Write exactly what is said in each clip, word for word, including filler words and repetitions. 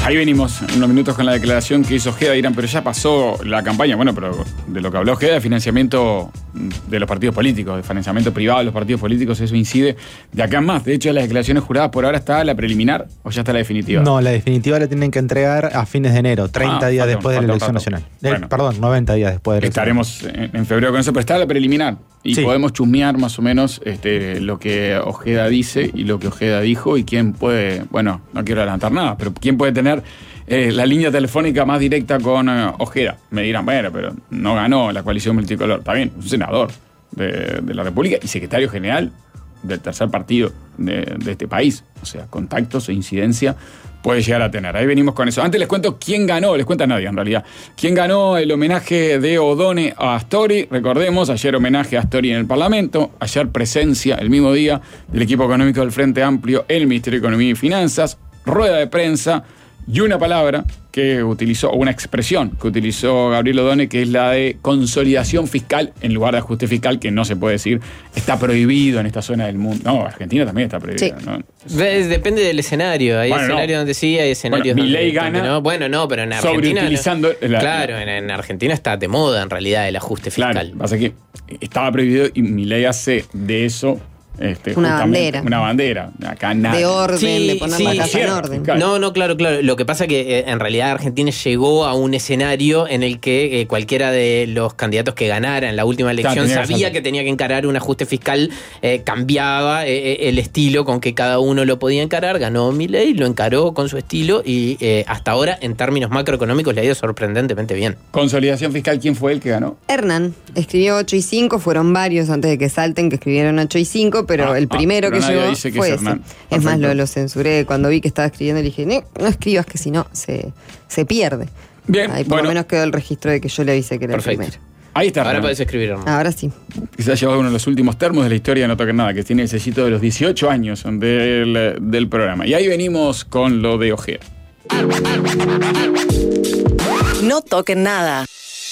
Ahí venimos unos minutos con la declaración que hizo Ojeda. Dirán, pero ya pasó la campaña. Bueno, pero de lo que habló Ojeda, de financiamiento de los partidos políticos, de financiamiento privado de los partidos políticos, eso incide de acá en más. De hecho, las declaraciones juradas por ahora está la preliminar o ya está la definitiva. No, la definitiva la tienen que entregar a fines de enero, treinta ah, días falta, después de la elección nacional. Bueno, eh, perdón, noventa días después de la elección. Estaremos en, en febrero con eso, pero está la preliminar. Y sí, podemos chusmear más o menos este, lo que Ojeda dice y lo que Ojeda dijo y quién puede, bueno, no quiero adelantar nada, pero quién puede tener eh, la línea telefónica más directa con eh, Ojeda. Me dirán, bueno, pero no ganó la coalición multicolor. Está bien, un senador de, de la República y secretario general del tercer partido de, de este país. O sea, contactos e incidencia puede llegar a tener. Ahí venimos con eso. Antes les cuento quién ganó, les cuenta nadie en realidad. ¿Quién ganó el homenaje de Odone a Astori? Recordemos, ayer homenaje a Astori en el Parlamento, ayer presencia, el mismo día, del equipo económico del Frente Amplio en el Ministerio de Economía y Finanzas, rueda de prensa y una palabra que utilizó, o una expresión que utilizó Gabriel Odone, que es la de consolidación fiscal en lugar de ajuste fiscal, que no se puede decir, está prohibido en esta zona del mundo. No, Argentina también está prohibida. Sí. ¿No? Depende del escenario. Hay bueno, escenarios no. donde sí, hay escenarios bueno, donde, Milei gana donde no. Bueno, no, pero en Argentina... sobreutilizando no. la, claro, en, en Argentina está de moda en realidad el ajuste fiscal. Claro, pasa que estaba prohibido y Milei hace de eso... Este, una bandera. Una bandera. Acá nada. De orden, sí, de poner sí, la casa cierto, en orden. claro. No, no, claro, claro. Lo que pasa es que eh, en realidad Argentina llegó a un escenario en el que eh, cualquiera de los candidatos que ganara en la última elección claro, sabía que tenía que encarar un ajuste fiscal, eh, cambiaba eh, el estilo con que cada uno lo podía encarar. Ganó Milei, lo encaró con su estilo y eh, hasta ahora, en términos macroeconómicos, le ha ido sorprendentemente bien. Consolidación fiscal, ¿quién fue el que ganó? Hernán escribió ocho y cinco, fueron varios antes de que salten que escribieron ocho y cinco, pero ah, el primero ah, que llegó dice que fue es ese. Hernán. Es más, lo, lo censuré cuando vi que estaba escribiendo y le dije, no, no escribas que si no se, se pierde. Bien, Ahí por bueno. lo menos quedó el registro de que yo le avisé que era Perfecto. el primero. Ahí está. Ahora Hernán. podés escribir, Hernán. Ahora sí. Que se ha llevado uno de los últimos termos de la historia de No Toquen Nada, que tiene el sellito de los dieciocho años del, del programa. Y ahí venimos con lo de Ojeda. No toquen nada.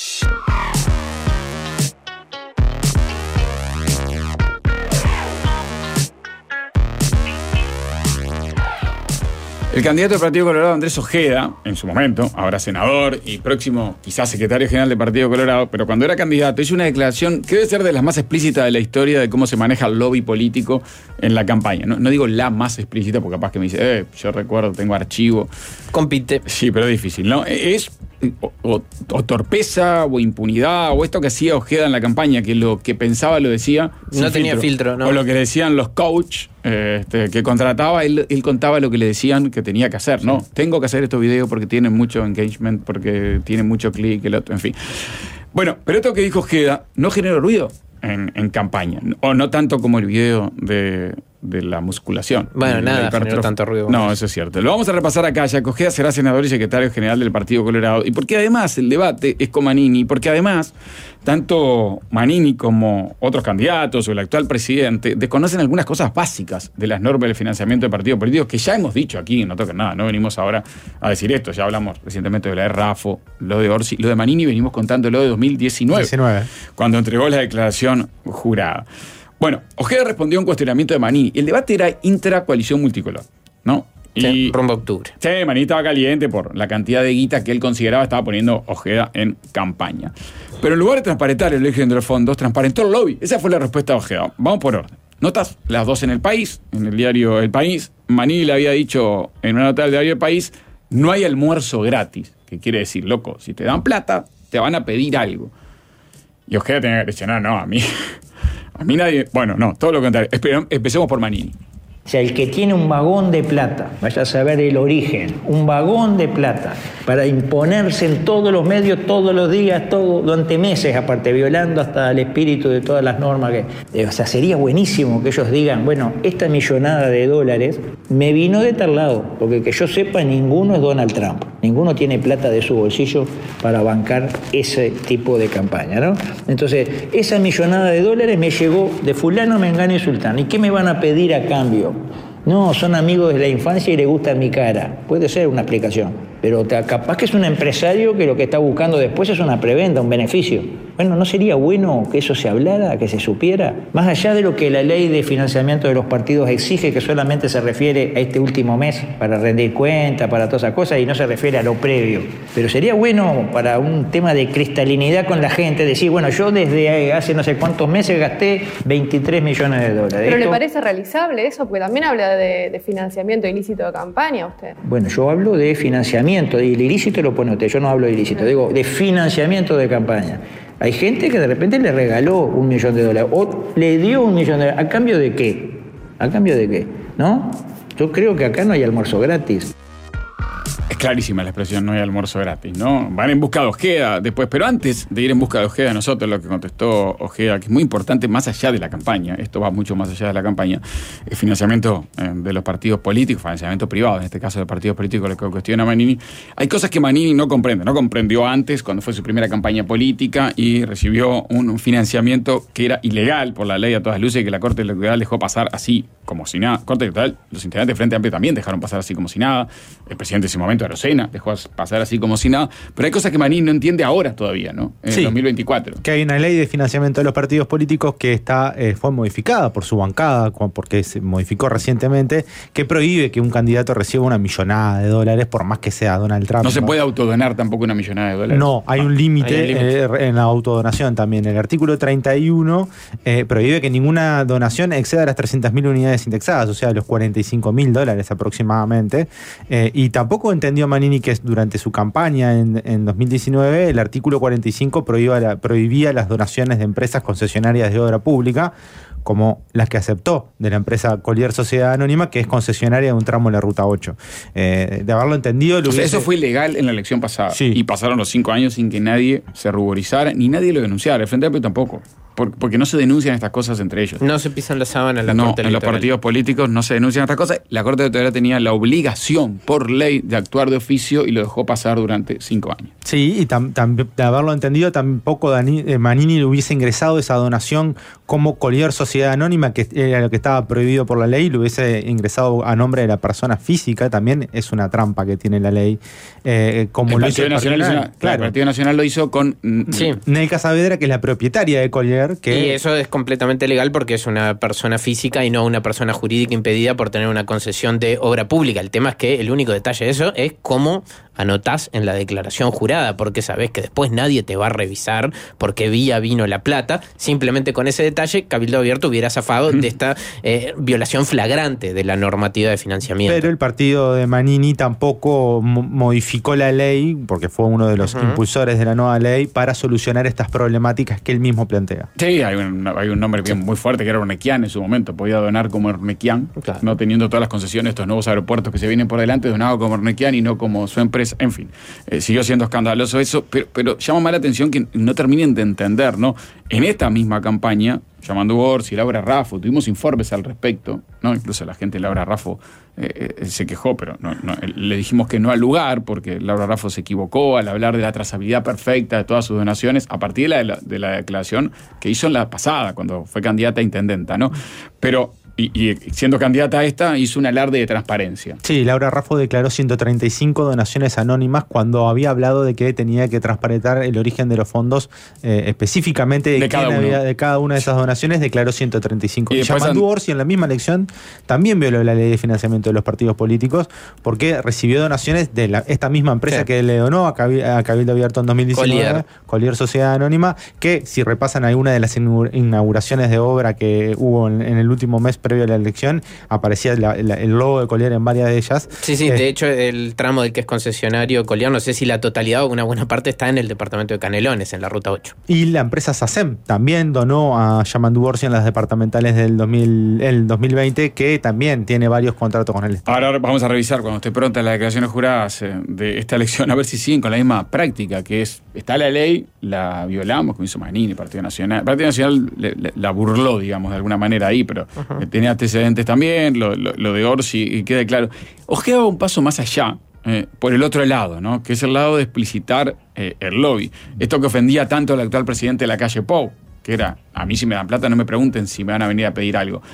El candidato del Partido Colorado, Andrés Ojeda, en su momento, ahora senador y próximo quizás secretario general del Partido Colorado, pero cuando era candidato hizo una declaración que debe ser de las más explícitas de la historia de cómo se maneja el lobby político en la campaña. No, no digo la más explícita porque capaz que me dice, eh, yo recuerdo, tengo archivo. Compite. Sí, pero es difícil, ¿no? Es o, o, o torpeza o impunidad o esto que hacía Ojeda en la campaña, que lo que pensaba lo decía sin No tenía filtro, ¿no? O lo que le decían los coach eh, este, que contrataba, él, él contaba lo que le decían que tenía que hacer, ¿no? Tengo que hacer estos videos porque tienen mucho engagement, porque tienen mucho clic, el otro, en fin. Bueno, pero esto que dijo Ojeda no generó ruido en, en campaña, o no tanto como el video de, de la musculación. Bueno, de nada, la generó tanto ruido. No, eso es cierto. Lo vamos a repasar acá. Ya Ojeda será senador y secretario general del Partido Colorado. Y porque además el debate es con Manini, porque además tanto Manini como otros candidatos o el actual presidente desconocen algunas cosas básicas de las normas del financiamiento de partidos políticos que ya hemos dicho aquí, no toca nada, no venimos ahora a decir esto, ya hablamos recientemente de la de Rafo, lo de Orsi, lo de Manini venimos contando lo de dos mil diecinueve, diecinueve. Cuando entregó la declaración jurada. Bueno, Ojeda respondió a un cuestionamiento de Manini. El debate era intra-coalición multicolor, ¿no? Sí, y rumbo a octubre. Sí, Manini estaba caliente por la cantidad de guita que él consideraba estaba poniendo Ojeda en campaña. Pero en lugar de transparentar el origen de los fondos, transparentó el lobby. Esa fue la respuesta de Ojeda. Vamos por orden. Notas, las dos en El País, en el diario El País. Manini le había dicho en una nota del diario El País, no hay almuerzo gratis. Que quiere decir, loco, si te dan plata, te van a pedir algo. Y Ojeda tenía que decir, no, no, a mí... A mí nadie... Bueno, no, todo lo contrario. Empecemos por Manini. O sea, el que tiene un vagón de plata, vaya a saber el origen, un vagón de plata, para imponerse en todos los medios, todos los días, todo, durante meses, aparte, violando hasta el espíritu de todas las normas. Que, o sea, sería buenísimo que ellos digan, bueno, esta millonada de dólares me vino de tal lado, porque que yo sepa, ninguno es Donald Trump. Ninguno tiene plata de su bolsillo para bancar ese tipo de campaña, ¿no? Entonces, esa millonada de dólares me llegó de fulano, mengano y sultano. ¿Y qué me van a pedir a cambio? No, son amigos de la infancia y les gusta mi cara. Puede ser una explicación. pero capaz que es un empresario que lo que está buscando después es una preventa, un beneficio. Bueno, ¿no sería bueno que eso se hablara, que se supiera? Más allá de lo que la ley de financiamiento de los partidos exige, que solamente se refiere a este último mes para rendir cuenta, para todas esas cosas, y no se refiere a lo previo. Pero sería bueno para un tema de cristalinidad con la gente, decir, bueno, yo desde hace no sé cuántos meses gasté veintitrés millones de dólares. ¿Pero Esto, le parece realizable eso? Porque también habla de, de financiamiento ilícito de campaña usted. Bueno, yo hablo de financiamiento, y el ilícito lo pone usted, yo no hablo de ilícito, digo de financiamiento de campaña. Hay gente que de repente le regaló un millón de dólares o le dio un millón de dólares. ¿A cambio de qué? ¿A cambio de qué? ¿No? Yo creo que acá no hay almuerzo gratis. Es clarísima la expresión, no hay almuerzo gratis, ¿no? Van en busca de Ojeda después, pero antes de ir en busca de Ojeda, nosotros lo que contestó Ojeda, que es muy importante más allá de la campaña, esto va mucho más allá de la campaña, el financiamiento eh, de los partidos políticos, financiamiento privado, en este caso de partidos políticos, lo que cuestiona Manini. Hay cosas que Manini no comprende, no comprendió antes, cuando fue su primera campaña política y recibió un financiamiento que era ilegal por la ley a todas luces y que la Corte Electoral dejó pasar así como si nada. Corte Electoral, los integrantes de Frente Amplio también dejaron pasar así como si nada. El presidente en ese momento, Arocena, dejó pasar así como si nada. Pero hay cosas que Manini no entiende ahora todavía, ¿no? En sí, el dos mil veinticuatro. Que hay una ley de financiamiento de los partidos políticos que está eh, fue modificada por su bancada, porque se modificó recientemente, que prohíbe que un candidato reciba una millonada de dólares por más que sea Donald Trump. No se puede autodonar tampoco una millonada de dólares. No, hay un límite eh, en la autodonación también. El artículo treinta y uno eh, prohíbe que ninguna donación exceda las trescientas mil unidades indexadas, o sea, los cuarenta y cinco mil dólares aproximadamente. Eh, y tampoco entendió Manini que durante su campaña en, en dos mil diecinueve el artículo cuarenta y cinco prohibía, la, prohibía las donaciones de empresas concesionarias de obra pública, como las que aceptó de la empresa Collier Sociedad Anónima, que es concesionaria de un tramo de la Ruta ocho. Eh, de haberlo entendido... O sea, hubiese... Eso fue ilegal en la elección pasada. Sí. Y pasaron los cinco años sin que nadie se ruborizara, ni nadie lo denunciara. El Frente Amplio tampoco. Porque no se denuncian estas cosas entre ellos. No se pisan la sábana en la no, Corte Electoral. En los partidos políticos no se denuncian estas cosas. La Corte Electoral tenía la obligación por ley de actuar de oficio y lo dejó pasar durante cinco años. Sí, y tam, tam, de haberlo entendido, tampoco Dani, eh, Manini le hubiese ingresado esa donación como Collier Sociedad Anónima, que era lo que estaba prohibido por la ley, lo hubiese ingresado a nombre de la persona física. También es una trampa que tiene la ley. Eh, como el lo Partido hizo Nacional, el Nacional, claro. El Partido Nacional lo hizo con sí. Nelka Saavedra, que es la propietaria de Collier. Que y eso es completamente legal porque es una persona física y no una persona jurídica impedida por tener una concesión de obra pública. El tema es que el único detalle de eso es cómo anotás en la declaración jurada, porque sabés que después nadie te va a revisar porque vía vino la plata. Simplemente con ese detalle, Cabildo Abierto hubiera zafado de esta eh, violación flagrante de la normativa de financiamiento. Pero el partido de Manini tampoco modificó la ley, porque fue uno de los uh-huh. impulsores de la nueva ley, para solucionar estas problemáticas que él mismo plantea. Sí, hay un, hay un nombre bien muy fuerte que era Ornequian en su momento. Podía donar como Ornequian, claro. No teniendo todas las concesiones, estos nuevos aeropuertos que se vienen por delante, donado como Ornequian y no como su empresa. En fin, eh, siguió siendo escandaloso eso, pero, pero llama más la atención que no terminen de entender, ¿no? En esta misma campaña, Yamandu Orsi y Laura Raffo, tuvimos informes al respecto, ¿no? Incluso la gente de Laura Raffo eh, eh, se quejó, pero no, no, le dijimos que no al lugar, porque Laura Raffo se equivocó al hablar de la trazabilidad perfecta de todas sus donaciones, a partir de la, de la, de la declaración que hizo en la pasada, cuando fue candidata a intendenta, ¿no? Pero... Y, y siendo candidata a esta, hizo un alarde de transparencia. Sí, Laura Raffo declaró ciento treinta y cinco donaciones anónimas cuando había hablado de que tenía que transparentar el origen de los fondos, eh, específicamente de, de, cada había, de cada una de esas donaciones, declaró ciento treinta y cinco. Y Yamandu Orsi en la misma elección también violó la ley de financiamiento de los partidos políticos porque recibió donaciones de la, esta misma empresa sí. que le donó a, Cabil, a Cabildo Abierto en dos mil diecinueve, Collier. Collier Sociedad Anónima, que si repasan alguna de las inauguraciones de obra que hubo en, en el último mes previo a la elección, aparecía la, la, el logo de Collier en varias de ellas. Sí, sí, eh, de hecho el tramo del que es concesionario Collier, no sé si la totalidad o una buena parte está en el departamento de Canelones, en la Ruta ocho. Y la empresa SACEM también donó a Yamandu Orsi en las departamentales del dos mil, el dos mil veinte, que también tiene varios contratos con el Estado. Ahora vamos a revisar cuando esté pronta las declaraciones juradas de esta elección, a ver si siguen con la misma práctica, que es, está la ley, la violamos, como hizo Manini, Partido Nacional. El Partido Nacional le, le, la burló, digamos, de alguna manera ahí, pero uh-huh. tenía antecedentes también, lo, lo, lo de Orsi, y quede claro. Ojeda va un paso más allá, eh, por el otro lado, ¿no? Que es el lado de explicitar eh, el lobby. Esto que ofendía tanto al actual presidente de la calle Pou, que era, a mí si me dan plata no me pregunten si me van a venir a pedir algo.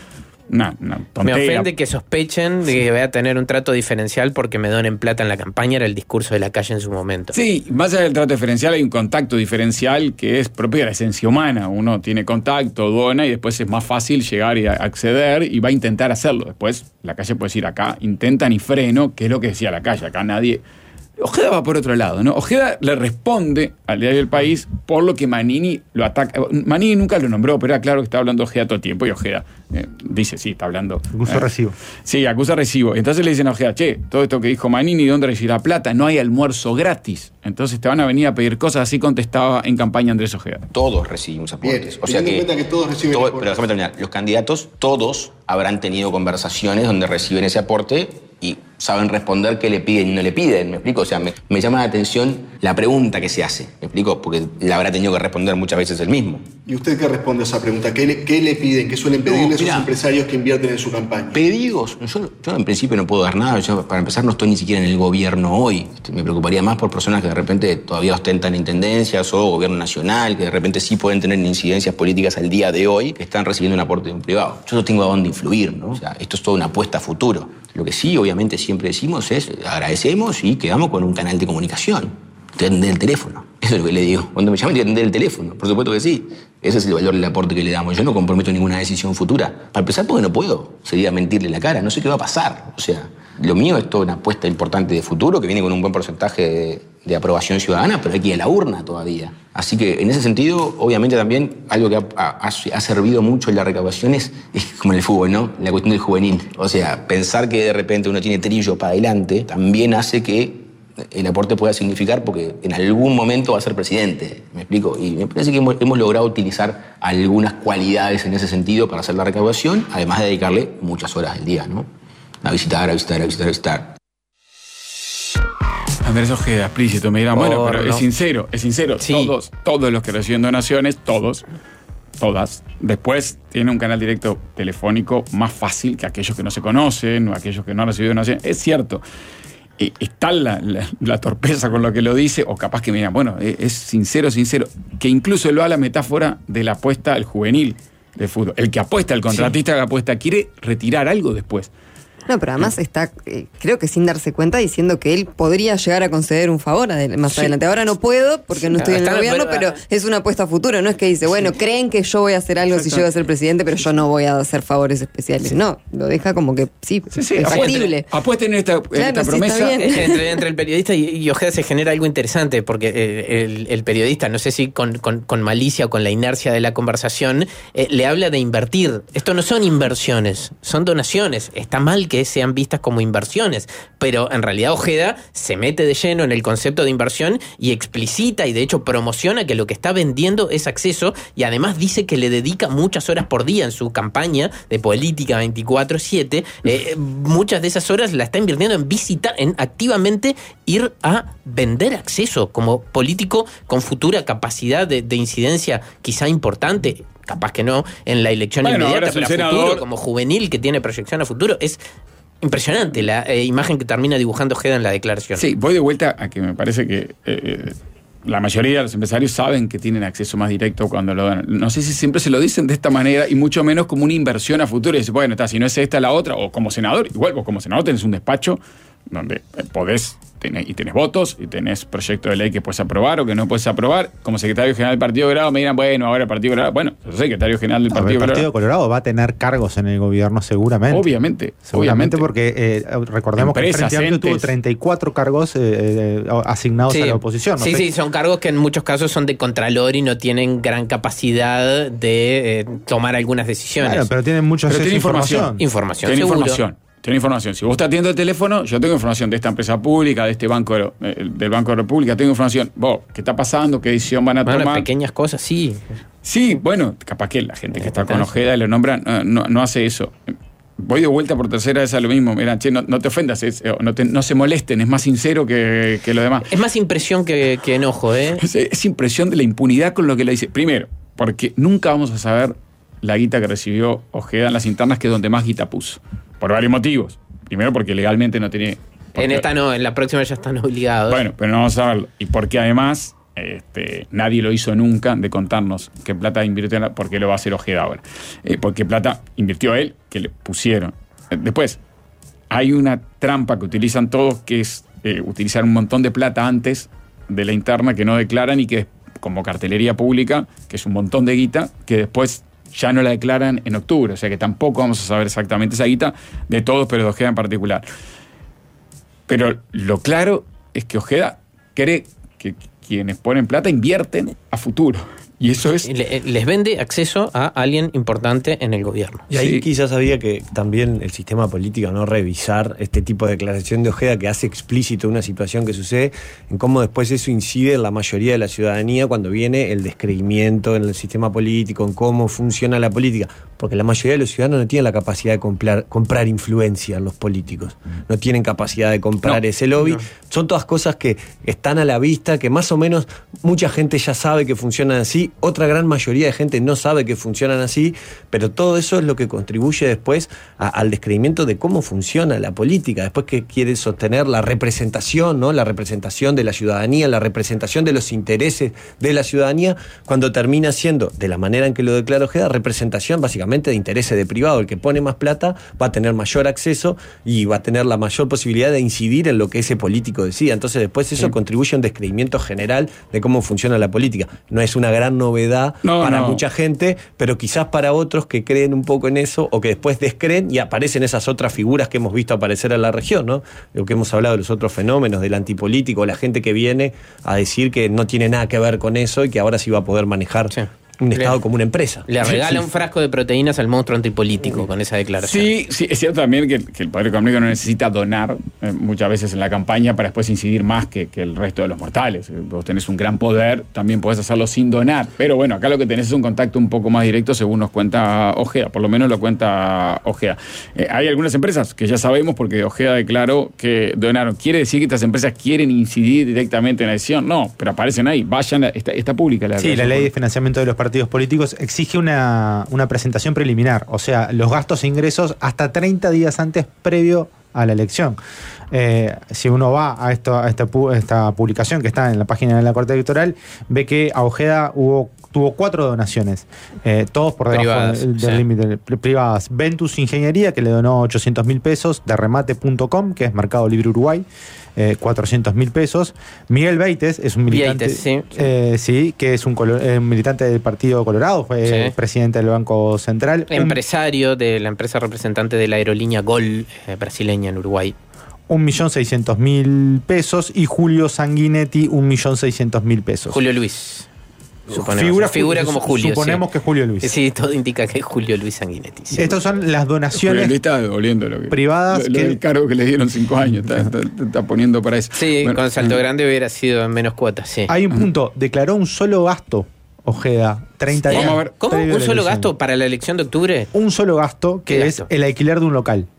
una, una tontería. Me ofende que sospechen de que voy a tener un trato diferencial porque me donen plata en la campaña, era el discurso de Lacalle en su momento. Sí, más allá del trato diferencial hay un contacto diferencial que es propio de la esencia humana. Uno tiene contacto, dona y después es más fácil llegar y acceder y va a intentar hacerlo. Después Lacalle puede decir acá, intentan y freno, que es lo que decía Lacalle, acá nadie... Ojeda va por otro lado, ¿no? Ojeda le responde al diario El País por lo que Manini lo ataca. Manini nunca lo nombró, pero era claro que está hablando Ojeda todo el tiempo y Ojeda eh, dice, sí, está hablando. Acusa eh, recibo. Sí, acusa recibo. Entonces le dicen a Ojeda, che, todo esto que dijo Manini, ¿de dónde recibirá plata? No hay almuerzo gratis. Entonces te van a venir a pedir cosas, así contestaba en campaña Andrés Ojeda. Todos recibimos aportes. Bien, o sea que, que todos reciben todo, aportes. Pero déjame terminar. Los candidatos, todos habrán tenido conversaciones donde reciben ese aporte y saben responder qué le piden y no le piden, ¿me explico? O sea, me, me llama la atención la pregunta que se hace, ¿me explico? Porque la habrá tenido que responder muchas veces él mismo. ¿Y usted qué responde a esa pregunta? ¿Qué le, qué le piden? ¿Qué suelen pedirle No, esos mirá, empresarios que invierten en su campaña? Pedidos, yo, yo en principio no puedo dar nada, yo para empezar no estoy ni siquiera en el gobierno hoy. Me preocuparía más por personas que de repente todavía ostentan intendencias o gobierno nacional, que de repente sí pueden tener incidencias políticas al día de hoy, que están recibiendo un aporte de un privado. Yo no tengo a dónde influir, ¿no? O sea, esto es toda una apuesta a futuro. Lo que sí, obviamente, siempre decimos es agradecemos y quedamos con un canal de comunicación. Te voy a atender el teléfono. Eso es lo que le digo. Cuando me llaman, te voy a atender el teléfono. Por supuesto que sí. Ese es el valor del aporte que le damos. Yo no comprometo ninguna decisión futura. Para empezar, porque no puedo. Sería mentirle la cara. No sé qué va a pasar. O sea, lo mío es toda una apuesta importante de futuro que viene con un buen porcentaje de, de aprobación ciudadana, pero hay que ir a la urna todavía. Así que, en ese sentido, obviamente también algo que ha, ha, ha servido mucho en la recaudación es, es como en el fútbol, ¿no? La cuestión del juvenil. O sea, pensar que de repente uno tiene trillo para adelante también hace que el aporte pueda significar porque en algún momento va a ser presidente, ¿me explico? Y me parece que hemos, hemos logrado utilizar algunas cualidades en ese sentido para hacer la recaudación, además de dedicarle muchas horas del día, ¿no? A visitar, a visitar, a visitar, a visitar. Andrés Ojeda, explícito, me dirán, Por bueno, pero no. es sincero, es sincero. Sí. Todos, todos los que reciben donaciones, todos, todas, después tienen un canal directo telefónico más fácil que aquellos que no se conocen o aquellos que no han recibido donaciones. Es cierto. Eh, está la, la, la torpeza con lo que lo dice, o capaz que me digan, bueno, eh, es sincero, sincero, que incluso lo da la metáfora de la apuesta al juvenil de fútbol. El que apuesta, el contratista que apuesta, quiere retirar algo después. No, pero además está, eh, creo que sin darse cuenta, diciendo que él podría llegar a conceder un favor adel- más Sí. adelante. Ahora no puedo porque no estoy en el Está- gobierno, pero- pero es una apuesta a futuro. No es que dice, bueno, creen que yo voy a hacer algo si llego a ser presidente, pero yo no voy a hacer favores especiales. No, lo deja como que sí, Sí, sí, es factible. apuesten, apuesten en esta, en Claro, esta sí, promesa. está bien. entre, entre el periodista y, y Ojeda se genera algo interesante, porque eh, el, el periodista, no sé si con, con, con malicia o con la inercia de la conversación, eh, le habla de invertir. Esto no son inversiones, son donaciones. Está mal que sean vistas como inversiones, pero en realidad Ojeda se mete de lleno en el concepto de inversión y explicita y de hecho promociona que lo que está vendiendo es acceso, y además dice que le dedica muchas horas por día en su campaña de política veinticuatro siete. Eh, muchas de esas horas la está invirtiendo en visitar, en activamente ir a vender acceso como político con futura capacidad de, de incidencia quizá importante. Capaz que no en la elección Bueno, ahora inmediata, es un pero a senador. futuro, como juvenil que tiene proyección a futuro. Es impresionante la eh, imagen que termina dibujando Ojeda en la declaración. Sí, voy de vuelta a que me parece que eh, la mayoría de los empresarios saben que tienen acceso más directo cuando lo dan. No sé si siempre se lo dicen de esta manera y mucho menos como una inversión a futuro. Y dice, bueno, está, si no es esta, la otra. O como senador, igual vos como senador tenés un despacho donde podés tenés, y tenés votos y tenés proyecto de ley que puedes aprobar o que no puedes aprobar. Como secretario general del Partido Colorado me dirán, bueno, ahora el Partido Colorado. Bueno, yo soy secretario general del No, Partido el Partido Colorado. Colorado va a tener cargos en el gobierno seguramente. Obviamente, Seguramente obviamente. porque eh, recordemos Empresas, que el Frente Amplio tuvo entes. treinta y cuatro cargos eh, eh, asignados Sí. a la oposición. ¿no? Sí, sé. sí, son cargos que en muchos casos son de contralor y no tienen gran capacidad de eh, tomar algunas decisiones. Claro, pero tienen mucha Pero tiene información. Información, Tiene seguro. información. Tiene información. Si vos estás atendiendo el teléfono, yo tengo información de esta empresa pública, de este banco, de- eh, del Banco de la República, tengo información. Vos, ¿qué está pasando? ¿Qué decisión van a Bueno, tomar? pequeñas cosas, sí. Sí, bueno, capaz que la gente que está con Ojeda y lo nombra no, no, no hace eso. Voy de vuelta por tercera vez a lo mismo. Mira, che, no, no te ofendas, es- no, te- no se molesten, es más sincero que, que lo demás. Es más impresión que, que enojo, ¿eh? Es, es impresión de la impunidad con lo que le dice. Primero, porque nunca vamos a saber la guita que recibió Ojeda en las internas, que es donde más guita puso. Por varios motivos. Primero, porque legalmente no tiene... porque- En esta no, en la próxima ya están obligados. Bueno, pero no vamos a saberlo. Y porque además Este, nadie lo hizo nunca de contarnos qué plata invirtió, en, por qué lo va a hacer Ojeda ahora. Eh, porque plata invirtió él, que le pusieron. Eh, después, hay una trampa que utilizan todos, que es eh, utilizar un montón de plata antes de la interna que no declaran y que como cartelería pública, que es un montón de guita, que después ya no la declaran en octubre. O sea que tampoco vamos a saber exactamente esa guita de todos, pero de Ojeda en particular. Pero lo claro es que Ojeda cree que quienes ponen plata invierten a futuro. Y eso es... Les vende acceso a alguien importante en el gobierno. Y ahí sí. quizás había que también el sistema político no revisar este tipo de declaración de Ojeda que hace explícito una situación que sucede, en cómo después eso incide en la mayoría de la ciudadanía cuando viene el descreimiento en el sistema político, en cómo funciona la política. Porque la mayoría de los ciudadanos no tienen la capacidad de comprar, comprar influencia en los políticos. No tienen capacidad de comprar no, ese lobby. No. Son todas cosas que están a la vista, que más o menos mucha gente ya sabe que funcionan así. Otra gran mayoría de gente no sabe que funcionan así, pero todo eso es lo que contribuye después a, al descreimiento de cómo funciona la política. Después que quiere sostener la representación, ¿no? La representación de la ciudadanía, la representación de los intereses de la ciudadanía, cuando termina siendo, de la manera en que lo declara Ojeda, representación básicamente de intereses de privado. El que pone más plata va a tener mayor acceso y va a tener la mayor posibilidad de incidir en lo que ese político decida. Entonces después eso sí. contribuye a un descreimiento general de cómo funciona la política. No es una gran novedad no, para no. mucha gente, pero quizás para otros que creen un poco en eso o que después descreen y aparecen esas otras figuras que hemos visto aparecer en la región, ¿no? Lo que hemos hablado de los otros fenómenos, del antipolítico, la gente que viene a decir que no tiene nada que ver con eso y que ahora sí va a poder manejar sí. un Estado le, como una empresa. Le regala sí, sí. un frasco de proteínas al monstruo antipolítico sí. con esa declaración. Sí, sí, es cierto también que, que el poder económico no necesita donar eh, muchas veces en la campaña para después incidir más que, que el resto de los mortales. Vos tenés un gran poder, también podés hacerlo sin donar. Pero bueno, acá lo que tenés es un contacto un poco más directo según nos cuenta Ojeda, por lo menos lo cuenta Ojeda. Eh, hay algunas empresas que ya sabemos porque Ojeda declaró que donaron. ¿Quiere decir que estas empresas quieren incidir directamente en la decisión? No, pero aparecen ahí. Vayan, a, está, está pública la Sí, la ley de financiamiento de los partidos políticos exige una, una presentación preliminar, o sea, los gastos e ingresos hasta treinta días antes previo a la elección. Eh, si uno va a, esto, a esta, esta publicación que está en la página de la Corte Electoral, ve que a Ojeda hubo, tuvo cuatro donaciones, eh, todos por debajo privadas, del, del sí. límite, privadas. Ventus Ingeniería, que le donó ochocientos mil pesos, de remate punto com, que es Mercado Libre Uruguay, Eh, cuatrocientos mil pesos. Miguel Beites es un militante, Beites, sí, sí. Eh, sí, que es un, colo, eh, un militante del Partido Colorado, fue sí. presidente del Banco Central. Empresario un, de la empresa representante de la aerolínea Gol eh, brasileña en Uruguay. un millón seiscientos mil pesos. Y Julio Sanguinetti, un millón seiscientos mil pesos. Julio Luis. Figura, figura como Julio. Suponemos sí. que es Julio Luis. Sí, todo indica que es Julio Luis Sanguinetti. Sí. Estas son las donaciones Julio Luis está devolviendo lo que, privadas. Lo, lo que, del cargo que le dieron cinco años. Está, está, está poniendo para eso. Sí, bueno, con Salto Grande hubiera sido en menos cuotas. Sí. Hay un punto. Declaró un solo gasto, Ojeda. treinta días. Vamos a ver. ¿Cómo? ¿Un solo gasto para la elección de octubre? Un solo gasto, que es gasto? el alquiler de un local.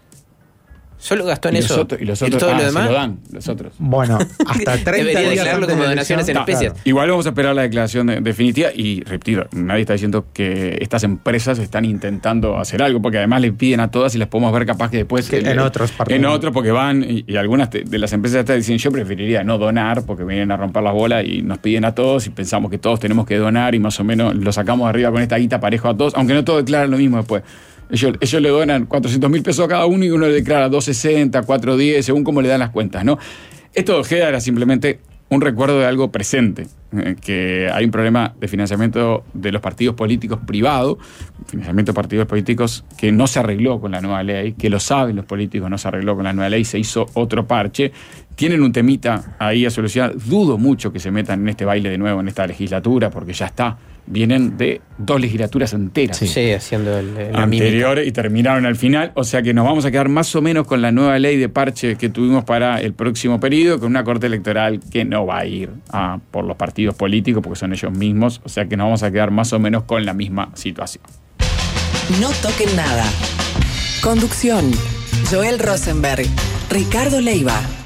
¿Solo gastó en y eso? Los otros, y los otros, ¿Y todo ah, lo demás? Se lo dan, los otros. Bueno, hasta treinta Debería días declararlo antes como de donaciones en no, especies. Claro. Igual vamos a esperar la declaración de, definitiva y, repito, nadie está diciendo que estas empresas están intentando hacer algo, porque además le piden a todas y las podemos ver capaz que después... Que el, en otros partidos. En otros, porque van, y, y algunas de las empresas están diciendo, yo preferiría no donar, porque vienen a romper las bolas y nos piden a todos y pensamos que todos tenemos que donar y más o menos lo sacamos de arriba con esta guita parejo a todos, aunque no todos declaran lo mismo después. Ellos, ellos le donan cuatrocientos mil pesos a cada uno y uno le declara doscientos sesenta, cuatrocientos diez, según cómo le dan las cuentas, ¿no? Esto de Ojeda era simplemente un recuerdo de algo presente, eh, que hay un problema de financiamiento de los partidos políticos privado, financiamiento de partidos políticos que no se arregló con la nueva ley, que lo saben los políticos, no se arregló con la nueva ley, se hizo otro parche. Tienen un temita ahí a solucionar. Dudo mucho que se metan en este baile de nuevo en esta legislatura, porque ya está. Vienen de dos legislaturas enteras. Sí, sí haciendo el, el anteriores y terminaron al final. O sea que nos vamos a quedar más o menos con la nueva ley de parche que tuvimos para el próximo periodo, con una corte electoral que no va a ir a, por los partidos políticos, porque son ellos mismos. O sea que nos vamos a quedar más o menos con la misma situación. No toquen nada. Conducción: Joel Rosenberg, Ricardo Leiva.